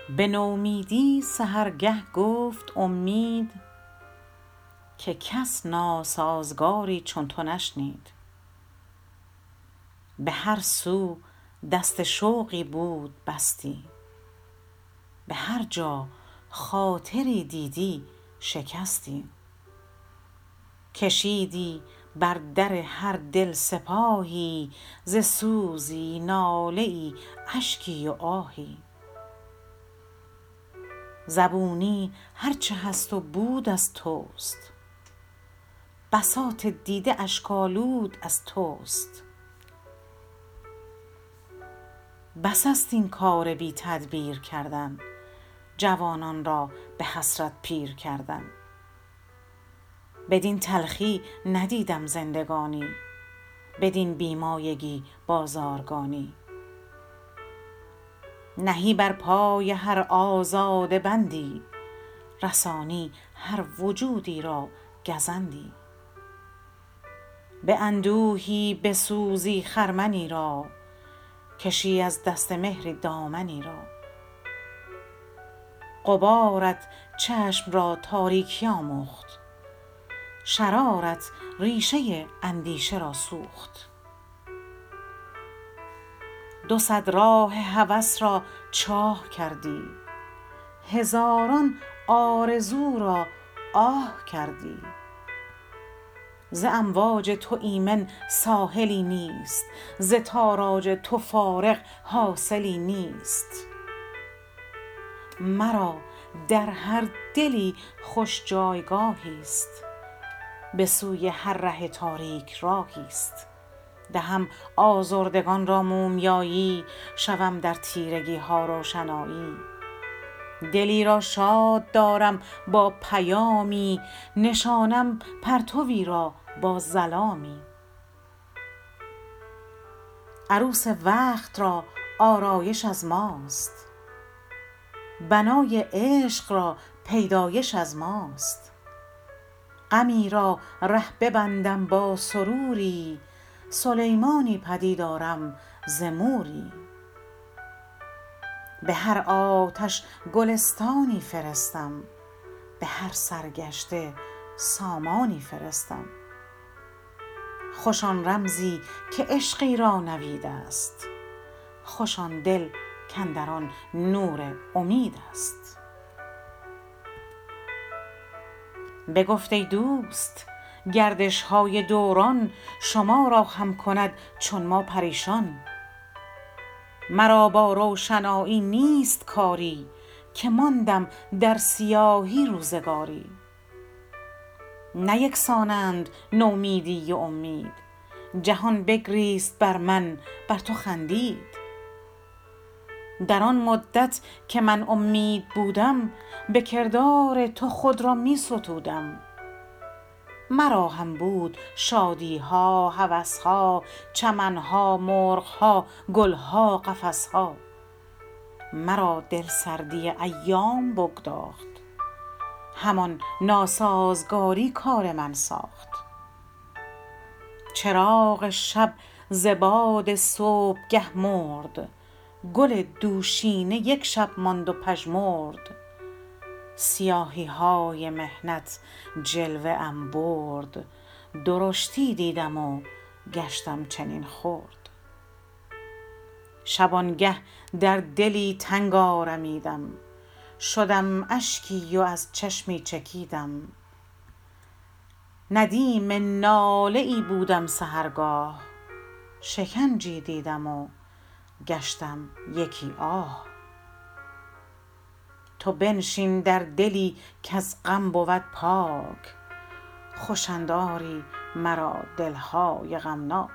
به نومیدی سحرگه گفت امید، که کس ناسازگاری چون تو نشنید. به هر سو دست شوقی بود بستی، به هر جا خاطری دیدی شکستی. کشیدی بر در هر دل سپاهی، ز سوزی ناله ای اشکی و آهی. زبونی هرچه هست و بود از توست، بساط دیده اشک آلود از توست. بس است این کار بی تدبیر کردن، جوانان را به حسرت پیر کردن. بدین تلخی ندیدم زندگانی، بدین بیمایگی بازارگانی. نهی بر پای هر آزاده بندی، رسانی هر وجودی را گزندی. به اندوهی بسوزی خرمنی را، کشی از دست مهری دامنی را. غبارت چشم را تاریکی آموخت، شرارت ریشه اندیشه را سوخت. 200 راه هوس را چاه کردی، هزاران آرزو را آه کردی. ز امواج تو ایمن ساحلی نیست، ز تاراج تو فارغ حاصلی نیست. مرا در هر دلی خوش جایگاهی است، به سوی هر ره تاریک راهی است. دهم آزردگان را مومیایی، شوم در تیرگی ها روشنایی. دلی را شاد دارم با پیامی، نشانم پرتوی را با ظلامی. عروس وقت را آرایش از ماست، بنای عشق را پیدایش از ماست. غمی را ره ببندم با سروری، سلیمانی پدید آرم ز موری. به هر آتش گلستانی فرستم، به هر سرگشته سامانی فرستم. خوش آن رمزی که عشقی را نوید است، خوش آن دل کاندر آن نور امید است. بگفت ای دوست گردش های دوران، شما را هم کند چون ما پریشان. مرا با روشنایی نیست کاری، که ماندم در سیاهی روزگاری. نه یکسانند نومیدی و امید، جهان بگریست بر من بر تو خندید. در آن مدت که من امید بودم، به کردار تو خود را می ستودم. مرا هم بود شادی ها هوس ها، چمن ها مرغ ها گل ها قفس ها. مرا دل سردی ایام بگداخت، همان ناسازگاری کار من ساخت. چراغ شب ز باد صبحگه مرد، گل دوشینه یک شب ماند و پژمرد. سیاهی های محنت جلوه ام برد، درشتی دیدم و گشتم چنین خرد. شبانگه در دلی تنگ آرمیدم، شدم اشکی و از چشمی چکیدم. ندیم ناله ای بودم سحرگاه، شکنجی دیدم و گشتم یکی آه. تو بنشین در دلی کز غم بود پاک، خوشند آری مرا دلهای غمناک.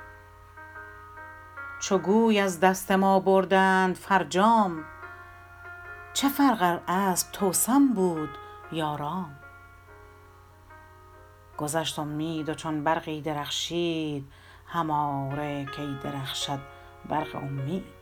چو گوی از دست ما بردند فرجام، چه فرق ار اسب توسن بود یا رام. گذشت امید و چون برقی درخشید، هماره کی درخشد برق امید.